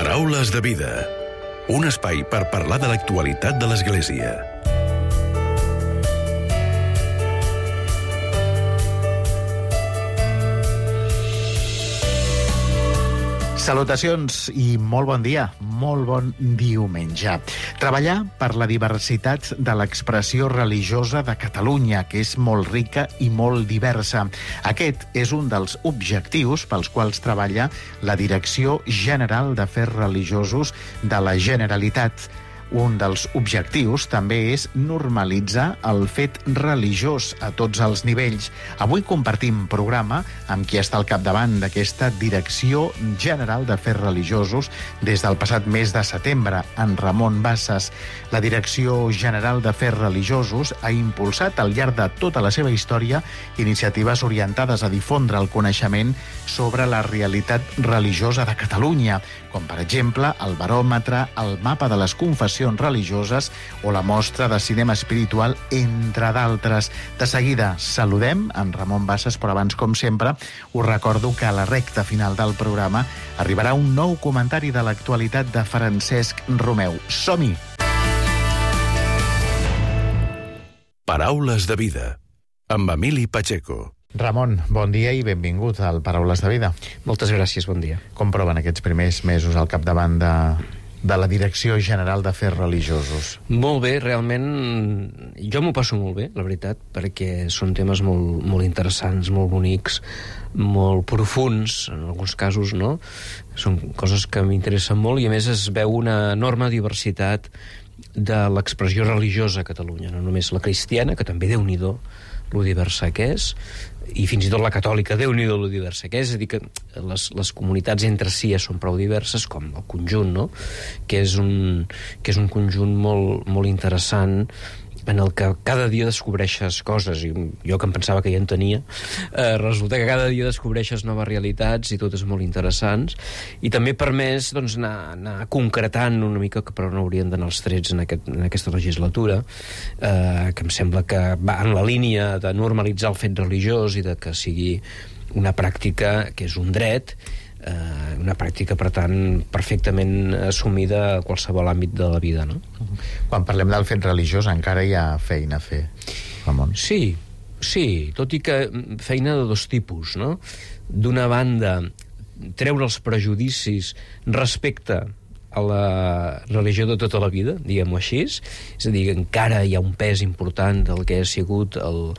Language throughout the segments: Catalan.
Paraules de vida. Un espai per parlar de l'actualitat de l'Església. Salutacions i molt bon dia, molt bon diumenge. Treballar per la diversitat de l'expressió religiosa de Catalunya, que és molt rica i molt diversa. Aquest és un dels objectius pels quals treballa la Direcció General d'Afers Religiosos de la Generalitat. Un dels objectius també és normalitzar el fet religiós a tots els nivells. Avui compartim programa amb qui està al capdavant d'aquesta Direcció General d'Afers Religiosos des del passat mes de setembre, en Ramon Bassas. La Direcció General d'Afers Religiosos ha impulsat al llarg de tota la seva història iniciatives orientades a difondre el coneixement sobre la realitat religiosa de Catalunya, com per exemple el baròmetre, el mapa de les confessions religioses o la mostra de cinema espiritual, entre d'altres. De seguida saludem en Ramon Bassas, però abans, com sempre, us recordo que a la recta final del programa arribarà un nou comentari de l'actualitat de Francesc Romeu. Som-hi! Paraules de vida, amb Emili Pacheco. Ramon, bon dia i benvingut al Paraules de Vida. Moltes gràcies, bon dia. Com proven aquests primers mesos al capdavant de la Direcció General d'Afers Religiosos? Molt bé, realment jo m'ho passo molt bé, la veritat, perquè són temes molt interessants, molt bonics, molt profuns, en alguns casos, no? Són coses que m'interessen molt i, a més, es veu una enorme diversitat de l'expressió religiosa a Catalunya, no només la cristiana, que també Déu-n'hi-do lo diversa que és, i fins i tot la catòlica, Déu-n'hi-do lo diversa que és. És a dir, que les comunitats entre si ja són prou diverses, com el conjunt, no? Que és un conjunt molt interessant, en el que cada dia descobreixes coses, i jo que em pensava que ja en tenia, resulta que cada dia descobreixes noves realitats i totes molt interessants, i també ha permès doncs, anar concretant una mica per on haurien d'anar els trets en aquesta legislatura, que em sembla que va en la línia de normalitzar el fet religiós i de que sigui una pràctica que és un dret, una pràctica, per tant, perfectament assumida a qualsevol àmbit de la vida, no? Quan parlem del fet religiós encara hi ha feina a fer, Ramon. Sí, tot i que feina de dos tipus, no? D'una banda, treure els prejudicis respecte a la religió de tota la vida, diguem-ho així, és a dir, encara hi ha un pes important del que ha sigut el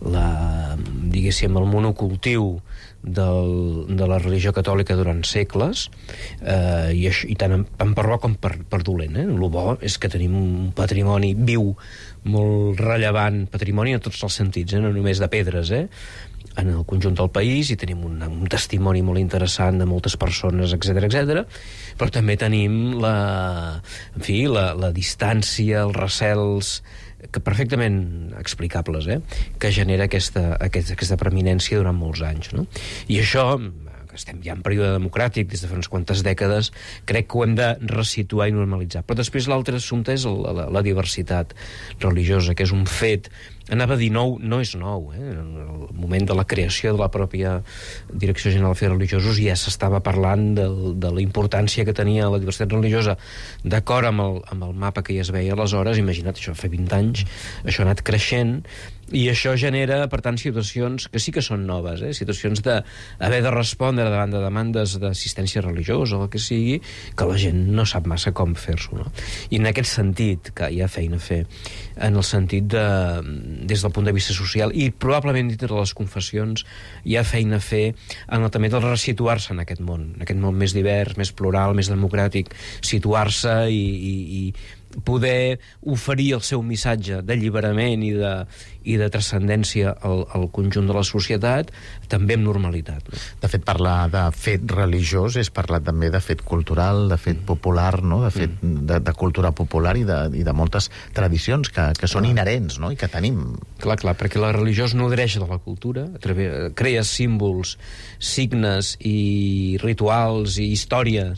monocultiu de la religió catòlica durant segles, i tant per bo com per dolent. El bo és que tenim un patrimoni viu, molt rellevant, patrimoni en tots els sentits, no només de pedres, en el conjunt del país, i tenim un testimoni molt interessant de moltes persones, etc, però també tenim la distància, els recels, que perfectament explicables, que genera aquesta preeminència durant molts anys, no? I això, que estem ja en període democràtic des de fa unes quantes dècades, crec que ho hem de resituar i normalitzar. Però després l'altre assumpte és la diversitat religiosa, que és un fet, anava a dir nou, no és nou, En el moment de la creació de la pròpia Direcció General d'Afers Religiosos ja s'estava parlant de la importància que tenia la diversitat religiosa, d'acord amb el mapa que ja es veia aleshores. Imagina't, això fa 20 anys, això ha anat creixent, i això genera, per tant, situacions que sí que són noves, situacions d'haver de respondre davant de demandes d'assistència religiosa o el que sigui, que la gent no sap massa com fer-s'ho, no? I en aquest sentit que hi ha feina a fer, en el sentit des del punt de vista social, i probablement dintre de les confessions hi ha feina a fer també de resituar-se en aquest món més divers, més plural, més democràtic, situar-se i poder oferir el seu missatge d'alliberament i de transcendència al conjunt de la societat, també amb normalitat, no? De fet, parlar de fet religiós és parlar també de fet cultural, de fet popular, no? De fet de cultura popular i de moltes tradicions que són inherents, no? I que tenim. Clar, perquè la religió es nodreix de la cultura, crea símbols, signes i rituals i històries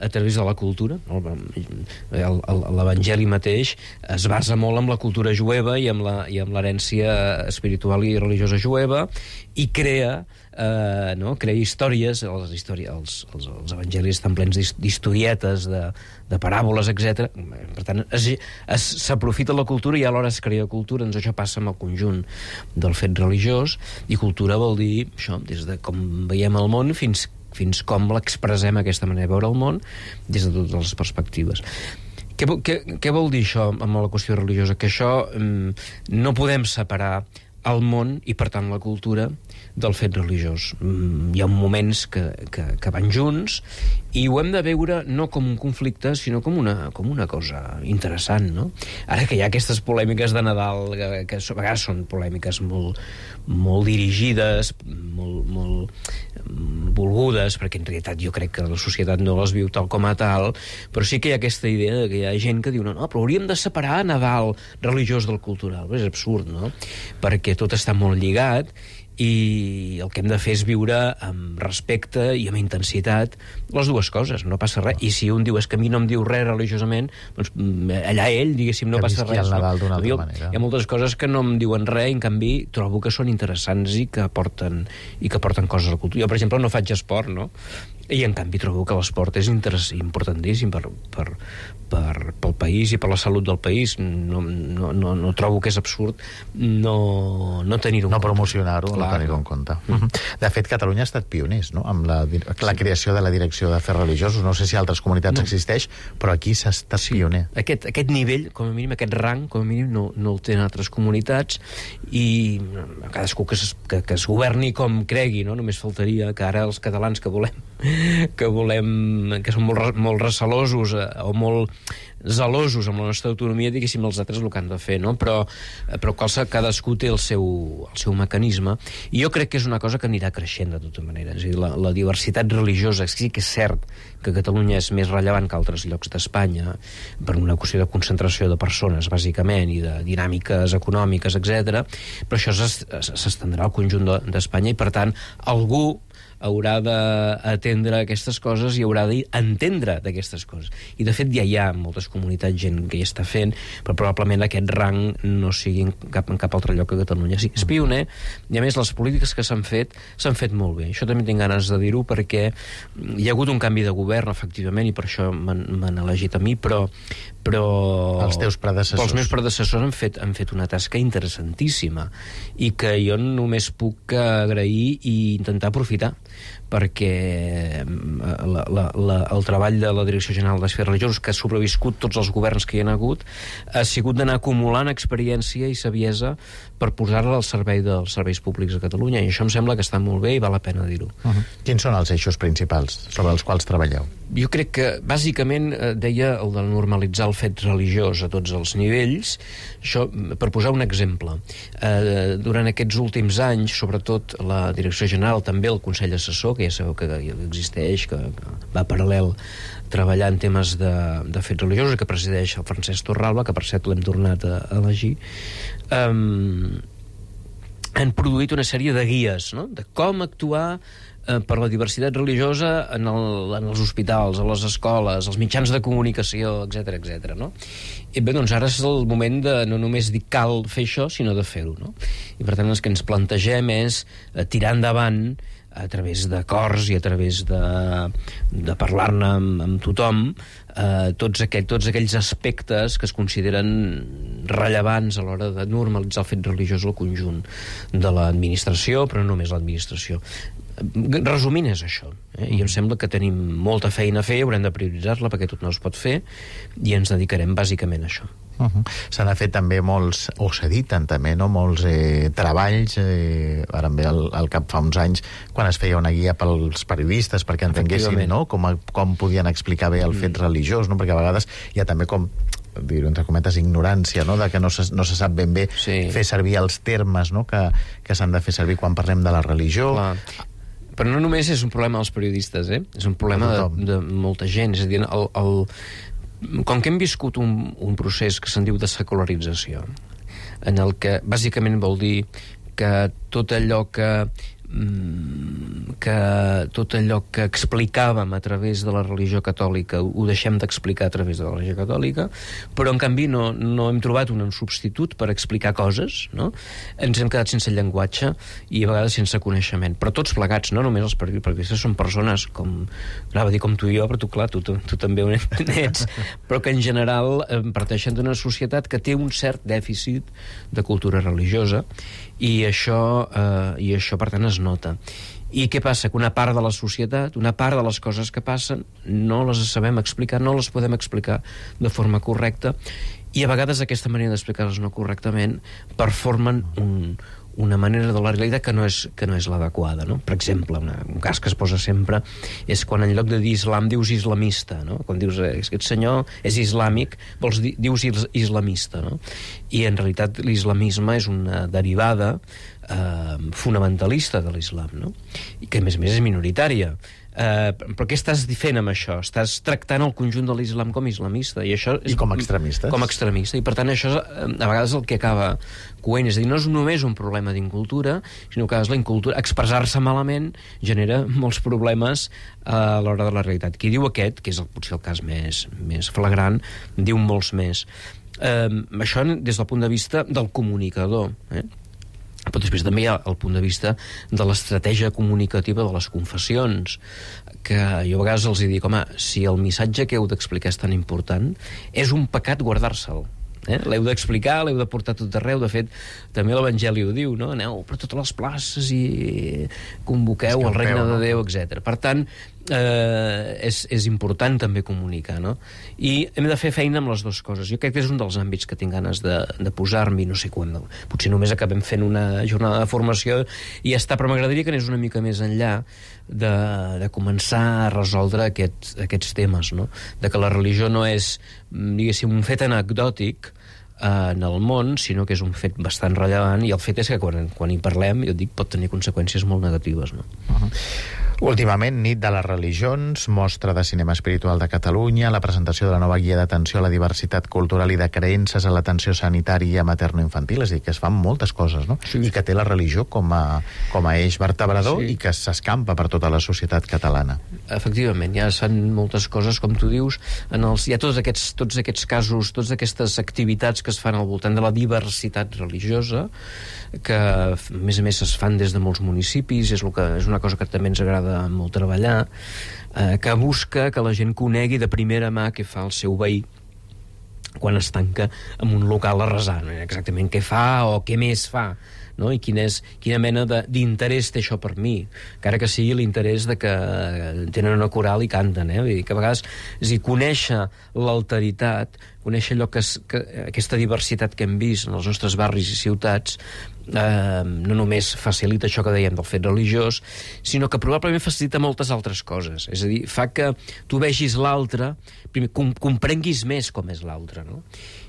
a través de la cultura. L'Evangeli mateix es basa molt en la cultura jueva i amb l'herència espiritual i religiosa jueva, i crea històries. Els evangelis estan plens d'historietes, de paràboles, etc. Per tant, s'aprofita la cultura i alhora es crea cultura. Doncs això passa amb el conjunt del fet religiós, i cultura vol dir això, des de com veiem el món fins com l'expressem, aquesta manera de veure el món, des de totes les perspectives. Què vol dir això amb la qüestió religiosa? Que això no podem separar el món i, per tant, la cultura del fet religiós. Hi ha moments que van junts, i ho hem de veure no com un conflicte, sinó com una cosa interessant, no? Ara que hi ha aquestes polèmiques de Nadal, que a vegades són polèmiques molt dirigides, molt volgudes, perquè en realitat jo crec que la societat no les viu tal com a tal, però sí que hi ha aquesta idea que hi ha gent que diu no, però hauríem de separar Nadal religiós del cultural. És absurd, no? Perquè tot està molt lligat, i el que hem de fer és viure amb respecte i amb intensitat les dues coses, no passa res. I si un diu és que a mi no em diu res religiosament, doncs allà ell, diguéssim, no passa res. El Nadal d'una altra manera. Hi ha moltes coses que no em diuen res, i en canvi trobo que són interessants i que aporten coses a la cultura. Jo, per exemple, no faig esport, no? I en canvi trobo que l'esport és importantíssim pel país i per la salut del país. No trobo que és absurd no tenir-ho en compte. No promocionar-ho, no tenir-ho en compte. De fet, Catalunya ha estat pioners, no?, amb la creació de la Direcció d'Afers Religiosos. No sé si a altres comunitats existeix, però aquí s'ha estat pioner. Aquest nivell, com a mínim, aquest rang, com a mínim, no el tenen altres comunitats, i cadascú que es governi com cregui, no? Només faltaria que ara els catalans que som molt recelosos o molt zelosos amb la nostra autonomia, diguéssim, els altres el que han de fer, no? Però cadascú té el seu mecanisme, i jo crec que és una cosa que anirà creixent de tota manera. És a dir, la diversitat religiosa, sí que és cert que Catalunya és més rellevant que altres llocs d'Espanya per una qüestió de concentració de persones, bàsicament, i de dinàmiques econòmiques, etc. Però això s'estendrà al conjunt d'Espanya, i per tant algú haurà d'atendre aquestes coses i haurà d'entendre d'aquestes coses. I de fet ja hi ha moltes comunitats, gent que hi està fent, però probablement aquest rang no sigui en cap altre lloc que Catalunya. Sí, és pioner, i a més les polítiques que s'han fet molt bé. Això també tinc ganes de dir-ho, perquè hi ha hagut un canvi de govern, efectivament, i per això m'han elegit a mi, però els teus predecessors. Els meus predecessors han fet una tasca interessantíssima, i que jo només puc agrair i intentar aprofitar, perquè el treball de la Direcció General d'Afers Religiosos, que ha sobreviscut tots els governs que hi ha hagut, ha sigut d'anar acumulant experiència i saviesa per posar-la al servei dels serveis públics a Catalunya, i això em sembla que està molt bé i val la pena dir-ho. Quins són els eixos principals sobre els quals treballeu? Jo crec que, bàsicament, deia el de normalitzar el fet religiós a tots els nivells. Això, per posar un exemple, durant aquests últims anys, sobretot la Direcció General, també el Consell Assessor, que ja sabeu que existeix, que va paral·lel treballar en temes de fets religiosos, que presideix el Francesc Torralba, que per cert l'hem tornat a elegir, han produït una sèrie de guies, no?, de com actuar per la diversitat religiosa en els hospitals, a les escoles, als mitjans de comunicació, etc., no? I bé, doncs ara és el moment de no només dir cal fer això, sinó de fer-ho, no? I per tant el que ens plantegem és tirar endavant, a través d'acords i a través de parlar-ne amb tothom, tots aquells aspectes que es consideren rellevants a l'hora de normalitzar el fet religiós al conjunt de l'administració, però no només l'administració. Resumint és això, i em sembla que tenim molta feina a fer, haurem de prioritzar-la perquè tot no es pot fer, i ens dedicarem bàsicament a això. S'han fet també molts, o s'editen també, no?, molts treballs, ara em ve al cap fa uns anys, quan es feia una guia pels periodistes perquè entenguessin, no?, com podien explicar bé el fet religiós, no?, perquè a vegades hi ha també com, dir-ho entre cometes, ignorància, no?, de que no se sap ben bé fer servir els termes, no?, que s'han de fer servir quan parlem de la religió. Clar. Però no només és un problema dels periodistes, és un problema de molta gent. És a dir, com que hem viscut un procés que se'n diu de secularització, en el que bàsicament vol dir que tot allò que que tot allò que explicàvem a través de la religió catòlica ho deixem d'explicar a través de la religió catòlica, però en canvi no hem trobat un substitut per explicar coses, no? Ens hem quedat sense llenguatge i a vegades sense coneixement, però tots plegats, no només els periodistes, són persones anava a dir com tu i jo, però tu clar, tu també ho ets, però que en general parteixen d'una societat que té un cert dèficit de cultura religiosa i això per tant es nota. I què passa? Que una part de la societat, una part de les coses que passen, no les sabem explicar, no les podem explicar de forma correcta, i a vegades aquesta manera d'explicar-les no correctament performen una manera de la realitat que no és l'adequada, no? Per exemple, un cas que es posa sempre és quan en lloc de dir islam dius islamista, no? Quan dius aquest senyor és islàmic, dius islamista, no? I en realitat l'islamisme és una derivada fonamentalista de l'islam, no? I que a més és minoritària. Però què estàs fent amb això? Estàs tractant el conjunt de l'islam com islamista, i això és, i com extremistes. Com extremista, i per tant això a vegades el que acaba coent, és a dir, no és només un problema d'incultura, sinó que la incultura, expressar-se malament genera molts problemes a l'hora de la realitat. Qui diu aquest, que és potser el cas més flagrant, diu molts més. Això des del punt de vista del comunicador, però després també hi ha el punt de vista de l'estratègia comunicativa de les confessions, que jo a vegades els dic, home, si el missatge que heu d'explicar és tan important, és un pecat guardar-se'l. L'heu d'explicar, l'heu de portar tot arreu. De fet, també l'Evangeli ho diu, no? Aneu per totes les places i convoqueu el regne de Déu, etc. Per tant, és important també comunicar, no? I hem de fer feina amb les dues coses. Jo crec que és un dels àmbits que tinc ganes de posar-m'hi, no sé quan, potser només acabem fent una jornada de formació i ja està, però m'agradaria que anés una mica més enllà de començar a resoldre aquests temes, no? De que la religió no és, diguéssim, un fet anecdòtic en el món, sinó que és un fet bastant rellevant, i el fet és que quan hi parlem, jo dic, pot tenir conseqüències molt negatives, no? Últimament, Nit de les Religions, Mostra de Cinema Espiritual de Catalunya, la presentació de la nova guia d'atenció a la diversitat cultural i de creences a l'atenció sanitària materno-infantil, és a dir, que es fan moltes coses, no? Sí. I que té la religió com a eix vertebrador, sí, i que s'escampa per tota la societat catalana. Efectivament, ja es fan moltes coses, com tu dius, hi ha tots aquests casos, totes aquestes activitats que es fan al voltant de la diversitat religiosa, que a més es fan des de molts municipis, és una cosa que també ens agrada molt treballar, que busca que la gent conegui de primera mà què fa el seu veí quan es tanca en un local a resar, no? Exactament què fa o què més fa, no? I quina mena d'interès té això per mi, encara que sigui l'interès de que tenen una coral i canten, Vull dir que a vegades, és a dir, conèixer l'alteritat, conèixer allò aquesta diversitat que hem vist en els nostres barris i ciutats, no només facilita això que dèiem del fet religiós, sinó que probablement facilita moltes altres coses. És a dir, fa que tu vegis l'altre, primer, comprenguis més com és l'altre, no?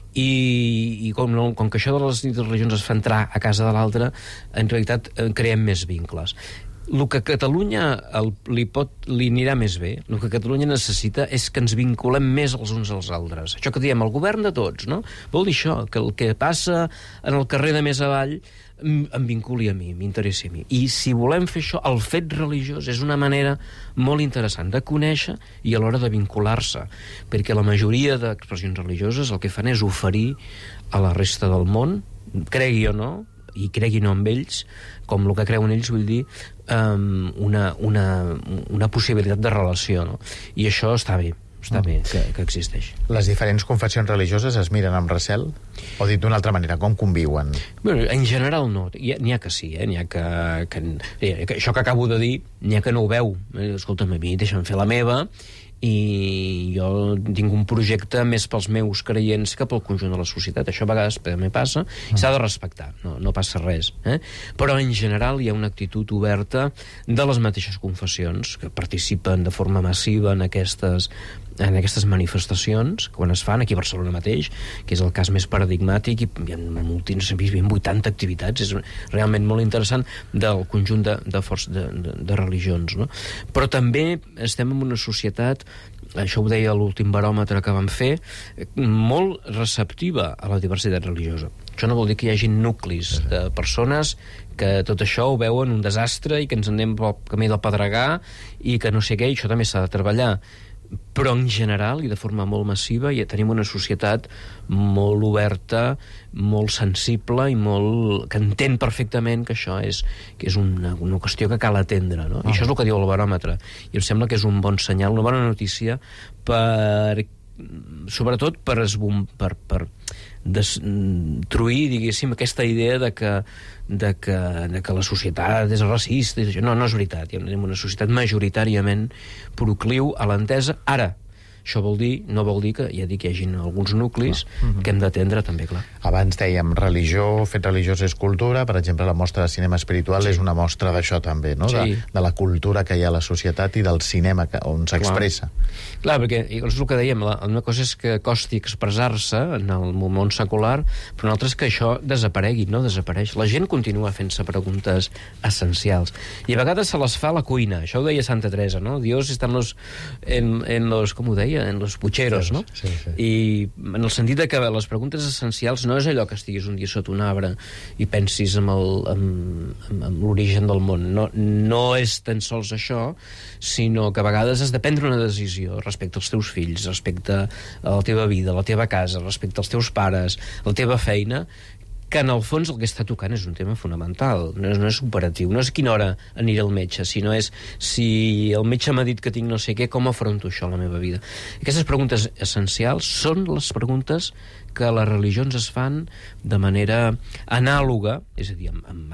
I com que això de les religions es fa entrar a casa de l'altre, en realitat creem més vincles. El que a Catalunya li anirà més bé, el que Catalunya necessita és que ens vinculem més els uns als altres. Això que diem, el govern de tots, no? Vol dir això, que el que passa en el carrer de més avall em vinculi a mi, m'interessi a mi. I si volem fer això, el fet religiós és una manera molt interessant de conèixer i alhora de vincular-se, perquè la majoria d'expressions religioses el que fan és oferir a la resta del món, cregui o no, i cregui no amb ells, com el que creuen ells, vull dir, una possibilitat de relació, no? I això està bé que existeix. Les diferents confessions religioses es miren amb recel? O dit d'una altra manera, com conviuen? Bueno, en general no, n'hi ha que sí, n'hi ha que això que acabo de dir, n'hi ha que no ho veu. Escolta'm, a mi deixa'm fer la meva, i jo tinc un projecte més pels meus creients que pel conjunt de la societat. Això a vegades també passa, i s'ha de respectar, no passa res. Però en general hi ha una actitud oberta de les mateixes confessions que participen de forma massiva en aquestes manifestacions, quan es fan aquí a Barcelona mateix, que és el cas més paradigmàtic, i hi ha 80 activitats, és realment molt interessant, del conjunt de religions, no? Però també estem en una societat, això ho deia l'últim baròmetre que vam fer, molt receptiva a la diversitat religiosa. Això no vol dir que hi hagi nuclis de persones que tot això ho veuen un desastre i que ens anem pel camí del pedregar i que no sé què, i això també s'ha de treballar. Però en general i de forma molt massiva ja tenim una societat molt oberta, molt sensible i que entén perfectament que això és una qüestió que cal atendre, no? I això és el que diu el baròmetre, i em sembla que és un bon senyal, una bona notícia, sobretot per destruir, diguéssim, aquesta idea de que la societat és racista. No és veritat. Hi ha una societat majoritàriament procliu a l'entesa. Ara, això no vol dir que, ja dic, hi hagin alguns nuclis que hem d'atendre també, clar. Abans dèiem, fet religiós és cultura. Per exemple, la mostra de cinema espiritual és una mostra d'això també, no? Sí. De la cultura que hi ha a la societat i del cinema on s'expressa. Clar, perquè és el que dèiem, una cosa és que costi expressar-se en el món secular, però una altra és que això desaparegui, no desapareix. La gent continua fent-se preguntes essencials. I a vegades se les fa a la cuina. Això ho deia Santa Teresa, no? Dios está en los com ho deia? En los pucheros, no? Sí. I en el sentit de que les preguntes essencials no és allò que estiguis un dia sota un arbre i pensis amb l'origen del món. No és tan sols això, sinó que a vegades has de prendre una decisió respecte als teus fills, respecte a la teva vida, a la teva casa, respecte als teus pares, a la teva feina, que en el fons el que està tocant és un tema fonamental, no és operatiu, no és a quina hora aniré al metge, sinó és si el metge m'ha dit que tinc no sé què, com afronto això a la meva vida. Aquestes preguntes essencials són les preguntes que les religions es fan de manera anàloga, és a dir,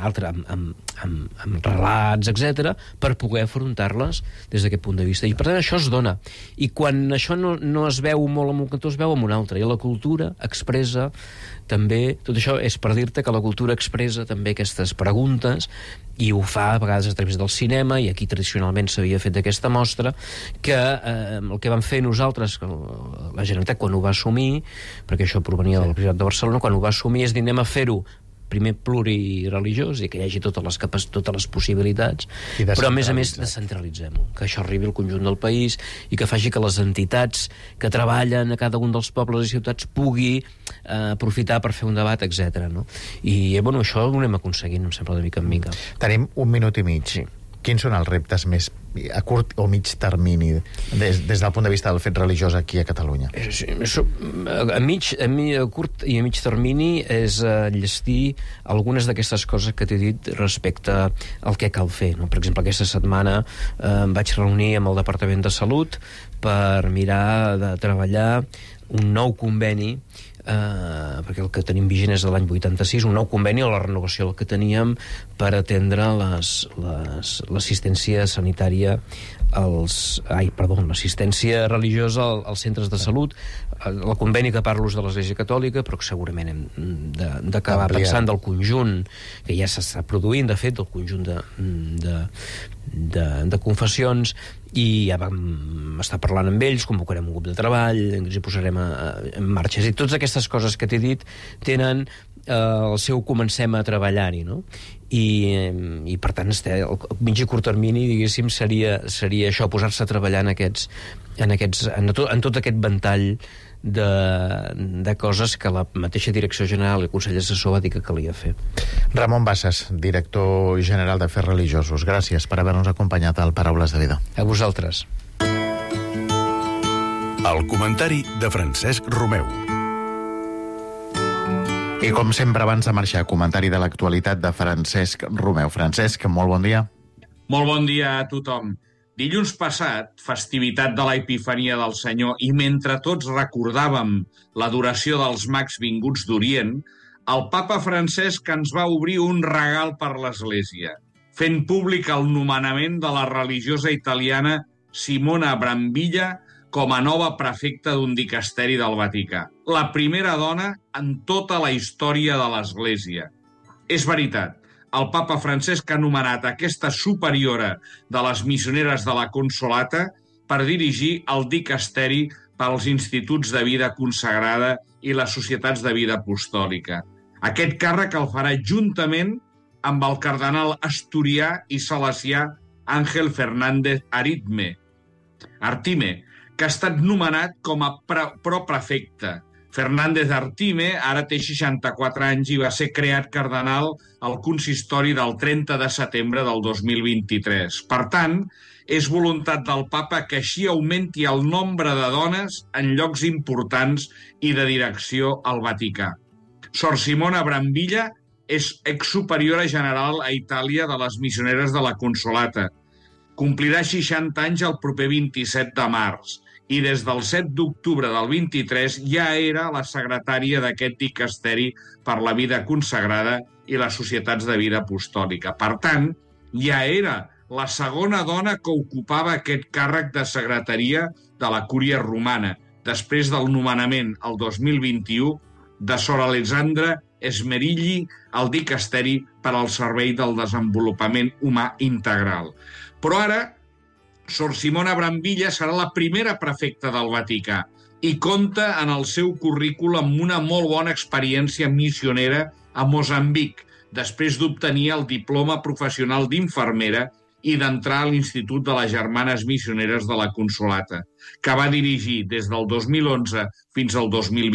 amb relats, etc., per poder afrontar-les des d'aquest punt de vista. I per tant això es dona. I quan això no es veu molt en un cantó, es veu en un altre. I la cultura expressa també, tot això és per dir-te que la cultura expressa també aquestes preguntes i ho fa a vegades a través del cinema, i aquí tradicionalment s'havia fet aquesta mostra, que el que vam fer nosaltres, la Generalitat, quan ho va assumir, perquè això provenia de la Universitat de Barcelona, quan ho va assumir és dir, anem a fer-ho primer plurireligiós i que hi hagi totes les possibilitats, però a més descentralitzem-ho, que això arribi al conjunt del país i que faci que les entitats que treballen a cada un dels pobles i ciutats pugui aprofitar per fer un debat, etc. No? I bueno, això ho anem aconseguint, em sembla, de mica en mica. Tenim 1 minut i mig. Sí. Quins són els reptes més a curt o mig termini des del punt de vista del fet religiós aquí a Catalunya? A curt i a mig termini és enllestir algunes d'aquestes coses que t'he dit respecte al que cal fer, no? Per exemple, aquesta setmana em vaig reunir amb el Departament de Salut per mirar de treballar un nou conveni, perquè el que tenim vigent és de l'any 86, un nou conveni o la renovació del que teníem per atendre l'assistència sanitària l'assistència religiosa als centres de salut. El conveni que parlo és de l'Església Catòlica, però que segurament hem d'acabar pensant del conjunt, que ja s'està produint, de fet, del conjunt de confessions, i ja vam estar parlant amb ells, convocarem un grup de treball, ens hi posarem en marxa. I totes aquestes coses que t'he dit tenen el seu comencem a treballar-hi, no? I per tant, el mig i curt termini, diguéssim, seria això, posar-se a treballar en tot aquest ventall de coses que la mateixa Direcció General i el Consell Assessor va dir que calia fer. Ramon Bassas, director general d'Afers Religiosos, gràcies per haver-nos acompanyat al Paraules de Vida. A vosaltres. El comentari de Francesc Romeu. I com sempre, abans de marxar, comentari de l'actualitat de Francesc Romeu. Francesc, molt bon dia. Molt bon dia a tothom. Dilluns passat, festivitat de la Epifania del Senyor, i mentre tots recordàvem l'adoració dels mags vinguts d'Orient, el papa Francesc ens va obrir un regal per l'Església, fent públic el nomenament de la religiosa italiana Simona Brambilla com a nova prefecta d'un dicasteri del Vaticà. La primera dona en tota la història de l'Església. És veritat, el papa Francesc ha nomenat aquesta superiora de les missioneres de la Consolata per dirigir el dicasteri pels instituts de vida consagrada i les societats de vida apostòlica. Aquest càrrec el farà juntament amb el cardenal asturià i salesià Àngel Fernández Artime, que ha estat nomenat com a proprefecte, Fernández Artime ara té 64 anys i va ser creat cardenal al consistori del 30 de setembre del 2023. Per tant, és voluntat del papa que així augmenti el nombre de dones en llocs importants i de direcció al Vaticà. Sor Simona Brambilla és exsuperiora general a Itàlia de les missioneres de la Consolata. Complirà 60 anys el proper 27 de març i des del 7 d'octubre del 23 ja era la secretària d'aquest dicasteri per la vida consagrada i les societats de vida apostòlica. Per tant, ja era la segona dona que ocupava aquest càrrec de secretaria de la Cúria Romana, després del nomenament el 2021 de Sor Alessandra Esmerilli al dicasteri per al servei del desenvolupament humà integral. Però ara, Sor Simona Brambilla serà la primera prefecta del Vaticà i compta en el seu currículum amb una molt bona experiència missionera a Moçambic, després d'obtenir el diploma professional d'infermera i d'entrar a l'Institut de les Germanes Missioneres de la Consolata, que va dirigir des del 2011 fins al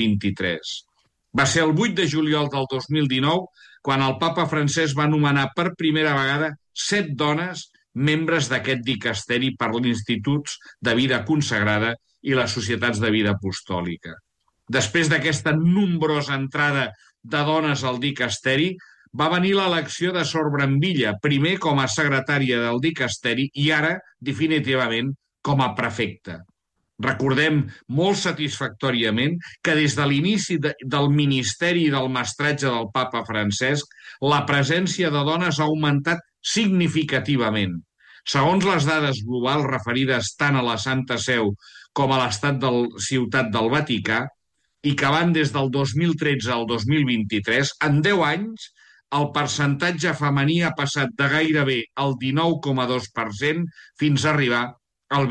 2023. Va ser el 8 de juliol del 2019 quan el papa Francesc va nomenar per primera vegada 7 dones membres d'aquest dicasteri per l'Instituts de Vida Consagrada i les Societats de Vida Apostòlica. Després d'aquesta nombrosa entrada de dones al dicasteri, va venir l'elecció de Sor Brambilla, primer com a secretària del dicasteri i ara, definitivament, com a prefecta. Recordem molt satisfactòriament que des de l'inici del ministeri i del mestratge del papa Francesc, la presència de dones ha augmentat significativament. Segons les dades globals referides tant a la Santa Seu com a l'estat de la Ciutat del Vaticà, i que van des del 2013 al 2023, en 10 anys, el percentatge femení ha passat de gairebé el 19,2% fins a arribar al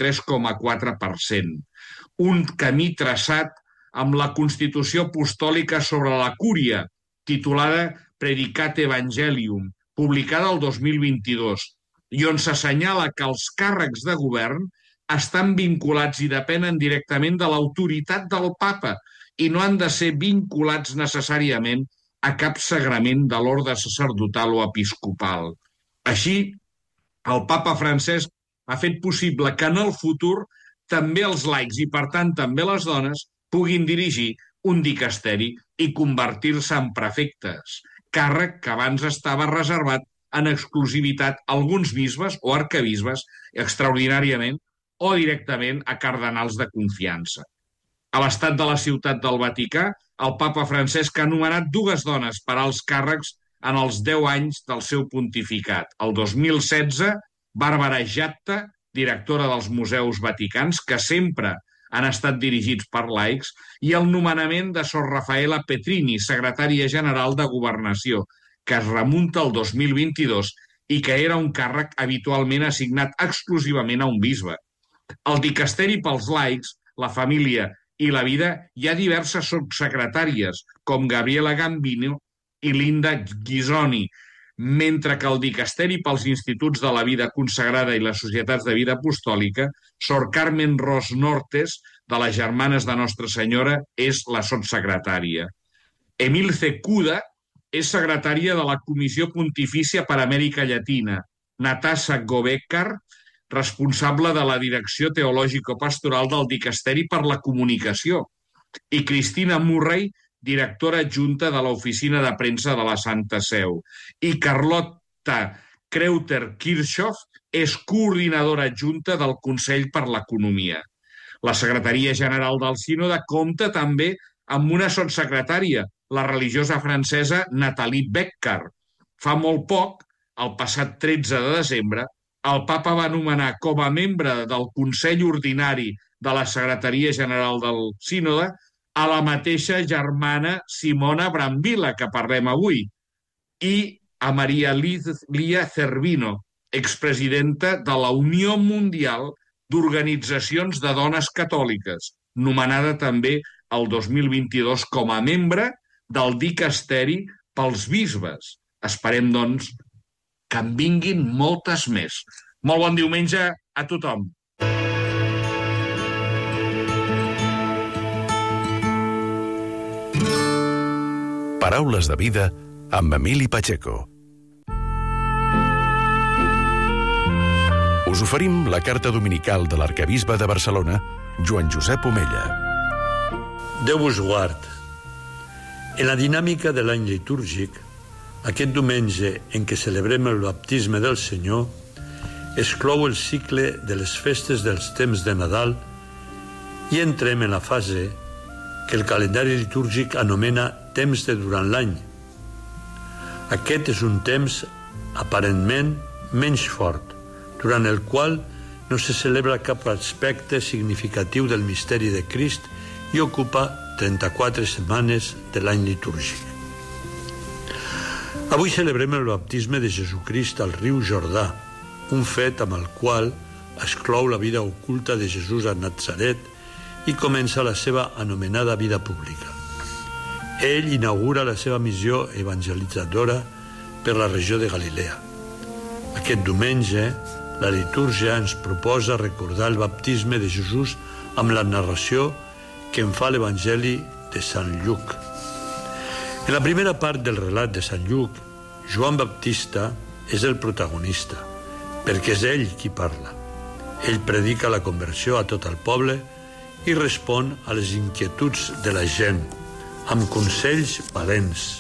23,4%. Un camí traçat amb la Constitució Apostòlica sobre la Cúria, titulada Predicate Evangelium, publicada el 2022, i on s'assenyala que els càrrecs de govern estan vinculats i depenen directament de l'autoritat del papa i no han de ser vinculats necessàriament a cap sagrament de l'orde sacerdotal o episcopal. Així, el papa Francesc ha fet possible que en el futur també els laics i, per tant, també les dones puguin dirigir un dicasteri i convertir-se en prefectes, càrrec que abans estava reservat en exclusivitat a alguns bisbes o arquebisbes, extraordinàriament, o directament a cardenals de confiança. A l'estat de la Ciutat del Vaticà, el papa Francesc ha nomenat 2 dones per als càrrecs en els 10 anys del seu pontificat. El 2016, Bàrbara Jatta, directora dels Museus Vaticans, que sempre han estat dirigits per laics, i el nomenament de Sor Rafaela Petrini, secretària general de Governació, que es remunta al 2022 i que era un càrrec habitualment assignat exclusivament a un bisbe. Al dicasteri pels laics, la família i la vida hi ha diverses subsecretàries, com Gabriela Gambino i Linda Ghisoni, mentre que el dicasteri pels instituts de la vida consagrada i les societats de vida apostòlica, Sor Carmen Ros Nortes, de les Germanes de Nostra Senyora, és la sotssecretària. Emil Cecuda és secretària de la Comissió Pontifícia per Amèrica Llatina. Natasha Gobekar, responsable de la Direcció Teològico-Pastoral del Dicasteri per la Comunicació. I Cristina Murray, directora adjunta de l'Oficina de Premsa de la Santa Seu. I Carlotta Kreuter-Kirchhoff és coordinadora adjunta del Consell per l'Economia. La Secretaria General del Sínode compta també amb una sotssecretària, la religiosa francesa Nathalie Becker. Fa molt poc, el passat 13 de desembre, el papa va nomenar com a membre del Consell Ordinari de la Secretaria General del Sínode a la mateixa germana Simona Brambilla, que parlem avui, i a Maria Lia Cervino, expresidenta de la Unió Mundial d'Organitzacions de Dones Catòliques, nomenada també el 2022 com a membre del dicasteri pels bisbes. Esperem, doncs, que en vinguin moltes més. Molt bon diumenge a tothom. Paraules de vida amb Emili Pacheco. Us oferim la carta dominical de l'arquebisbe de Barcelona, Joan Josep Omella. Déu vos guard. En la dinàmica de l'any litúrgic, aquest diumenge en què celebrem el baptisme del Senyor, es clou el cicle de les festes dels temps de Nadal i entrem en la fase que el calendari litúrgic anomena temps de durant l'any. Aquest és un temps aparentment menys fort, durant el qual no se celebra cap aspecte significatiu del misteri de Crist i ocupa 34 setmanes de l'any litúrgic. Avui celebrem el baptisme de Jesucrist al riu Jordà, un fet amb el qual es clou la vida oculta de Jesús a Natzaret i comença la seva anomenada vida pública. Ell inaugura la seva missió evangelitzadora per la regió de Galilea. Aquest diumenge, la litúrgia ens proposa recordar el baptisme de Jesús amb la narració que en fa l'Evangeli de Sant Lluc. En la primera part del relat de Sant Lluc, Joan Baptista és el protagonista, perquè és ell qui parla. Ell predica la conversió a tot el poble i respon a les inquietuds de la gent, amb consells valents.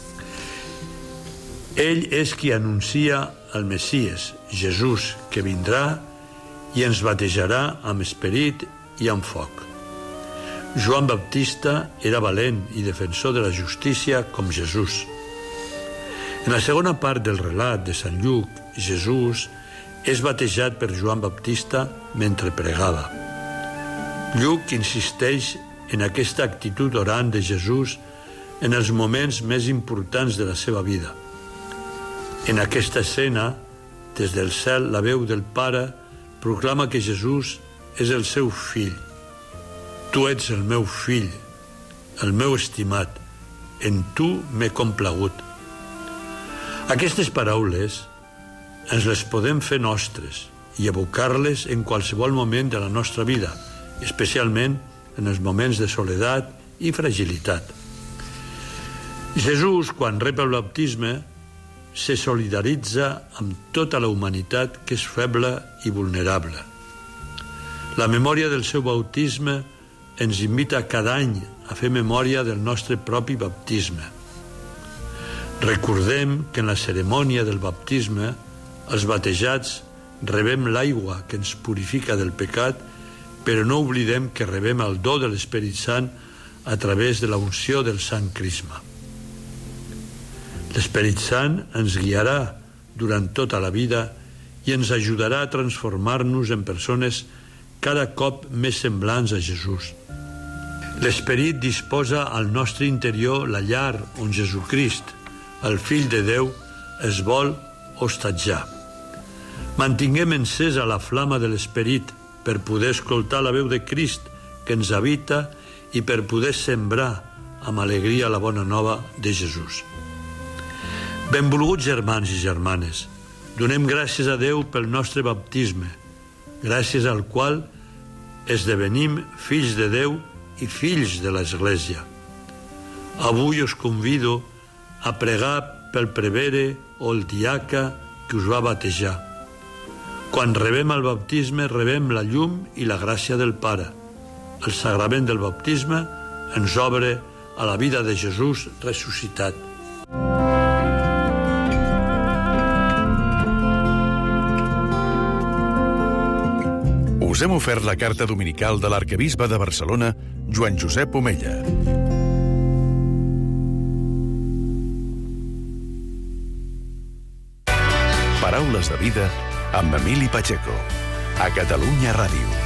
Ell és qui anuncia el Messies, Jesús, que vindrà i ens batejarà amb esperit i amb foc. Joan Baptista era valent i defensor de la justícia com Jesús. En la segona part del relat de Sant Lluc, Jesús és batejat per Joan Baptista mentre pregava. Lluc insisteix en aquesta actitud orant de Jesús en els moments més importants de la seva vida. En aquesta escena, des del cel, la veu del Pare proclama que Jesús és el seu fill. Tu ets el meu fill, el meu estimat. En tu m'he complagut. Aquestes paraules ens les podem fer nostres i evocar-les en qualsevol moment de la nostra vida, especialment en els moments de soledat i fragilitat. Jesús, quan rep el baptisme, se solidaritza amb tota la humanitat que és feble i vulnerable. La memòria del seu bautisme ens invita cada any a fer memòria del nostre propi baptisme. Recordem que en la cerimònia del baptisme els batejats rebem l'aigua que ens purifica del pecat, però no oblidem que rebem el do de l'Esperit Sant a través de la unció del Sant Crisma. L'Esperit Sant ens guiarà durant tota la vida i ens ajudarà a transformar-nos en persones cada cop més semblants a Jesús. L'Esperit disposa al nostre interior la llar on Jesucrist, el Fill de Déu, es vol hostatjar. Mantinguem encesa la flama de l'Esperit per poder escoltar la veu de Crist que ens habita i per poder sembrar amb alegria la bona nova de Jesús. Benvolguts germans i germanes, donem gràcies a Déu pel nostre baptisme, gràcies al qual esdevenim fills de Déu i fills de l'Església. Avui us convido a pregar pel prevere o el diaca que us va batejar. Quan rebem el baptisme, rebem la llum i la gràcia del Pare. El sagrament del baptisme ens obre a la vida de Jesús ressuscitat. Us hem ofert la carta dominical de l'arquebisbe de Barcelona, Joan Josep Omella. Paraules de vida amb Emili Pacheco. A Catalunya Ràdio.